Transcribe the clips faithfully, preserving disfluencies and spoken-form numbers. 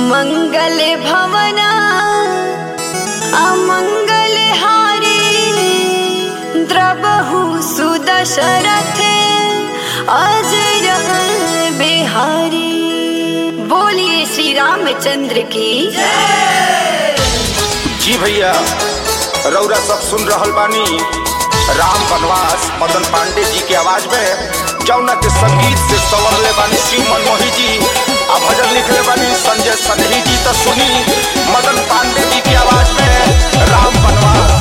मंगल भवना अमंगल हारी द्रबहु सुदशरथे अजर बिहारी। बोलिए श्री रामचंद्र की जी भैया, रौरा सब सुन रहल बानी राम वनवास मदन पांडे जी के आवाज में, जौना के संगीत से संवरले बानी शिव मनमोही जी, आ भजन लिखले बानी संजय सनही जी। तो सुनी मदन पांडे जी की आवाज में राम वनवास।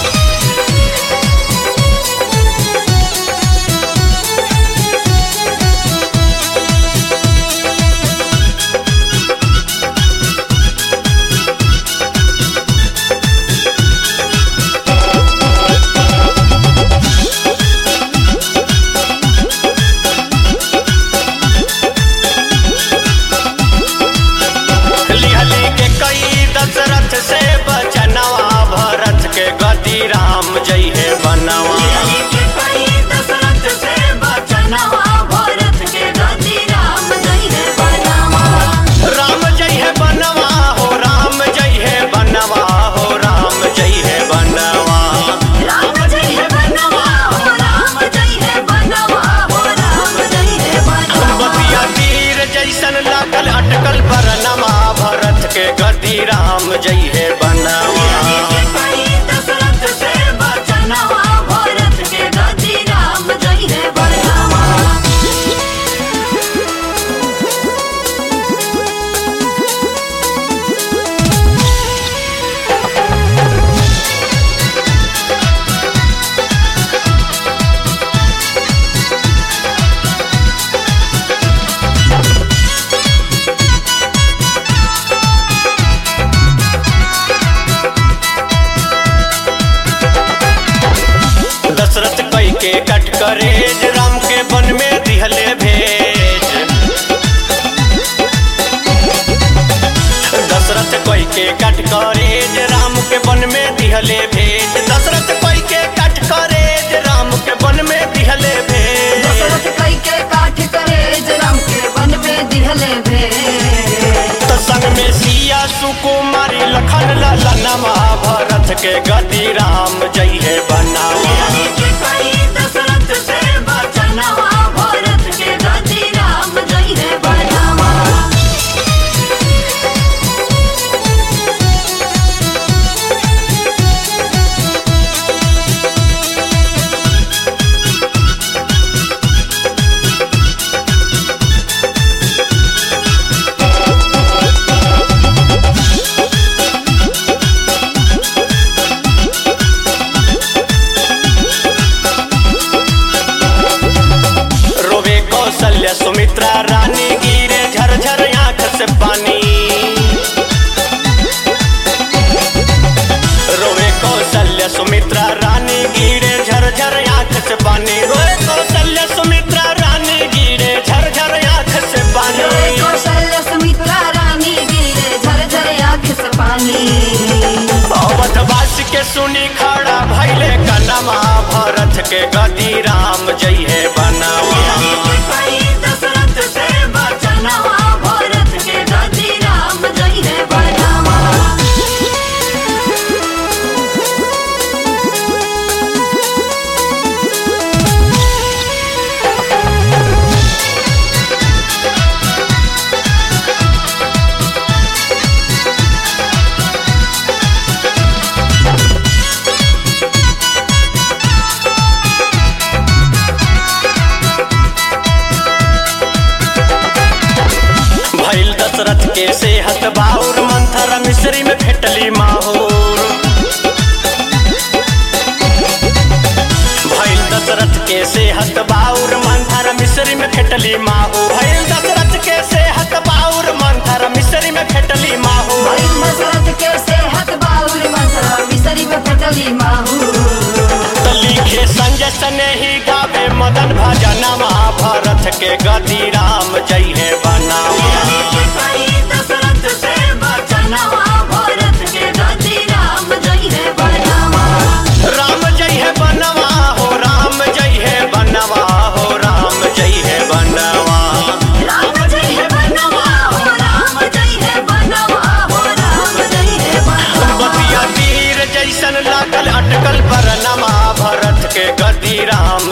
दशरथ से बचनवा भरत के गति राम जय है बनवा। दशरथ से बचनवा भरत के गति राम जय है बनवा। राम जय है बनवा हो राम जय है बनवा हो राम जय है बनवा। राम जय है बनवा हो राम जय है बनवा हो राम जय है बनवा। बतिया तीर जैसन लागल अटकल बरनमा भरत के गति राम जय है बनवा। दशरथ से बचनवा भरत के गति राम जय है बनवा। दशरथ कई के कट करेज राम के वन में दिहले भेज। दशरथ कई के कट करेज राम के वन में दिहले भेज। दशरथ कई के कट करेज राम के वन में दिहले भेज। दशरथ कई के काठ करेज राम के वन में दिहले भेज। तो संग में सिया सुकुमारी लखन ललनमा भरत के गति राम जय है बनवा। दशरथ से बचनवा भरत के गति राम जय है बनवा। कौशल्या सुमित्रा रानी गिरे झरझर आंख से पानी। रोवे कौशल्या सुमित्रा रानी गिरे झरझर आंख से पानी। रोवे कौशल्या सुमित्रा रानी गिरे झरझर आंख से पानी। कौशल्या सुमित्रा रानी गिरे झरझर आंख से पानी। अवधवास के सुनी खड़ा भैले कनमा भरत के गति राम जय है बनवा। दशरथ से बचनवा भरत के गति राम जय है बनवा। दशरथ के सेहत बाउर मंथर मिश्री में भेटली माहौर। भइल दशरथ के सेहत बाउर मंथर मिश्री में भेटली माहौर। भइल दशरथ के सेहत बाउर मंथर मिश्री में भेटली माहौर। भइल दशरथ के सेहत बाउर मंथर मिश्री में भेटली माहौर। तो लिखे संजय सनेही गावे मदन भजनमा भरत के गति राम जय है बनवा। दशरथ से बचनवा भरत के गति राम जय है बनवा। राम जय है बनवा हो राम जय है बनवा हो राम जय है बनवा। राम जय है बनवा हो राम जय है बनवा।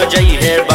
जइहे